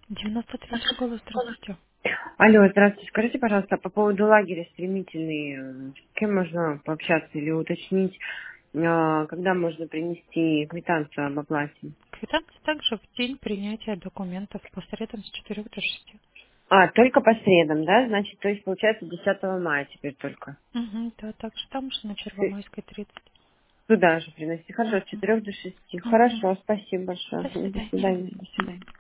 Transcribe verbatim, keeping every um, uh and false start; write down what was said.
девяносто третий голос, здравствуйте. Алло, здравствуйте. Скажите, пожалуйста, по поводу лагеря стремительный, э, с кем можно пообщаться или уточнить, э, когда можно принести квитанцию об оплате? Квитанция также в день принятия документов по средам с четырёх до шести. А, только по средам, да? Значит, то есть получается десятого мая теперь только. Угу, да, также там же на Ты- Первомайской тридцать. Туда же приносить. Хорошо, с Угу. четырех до шести. Угу. Хорошо, спасибо большое. До До свидания. свидания. До свидания.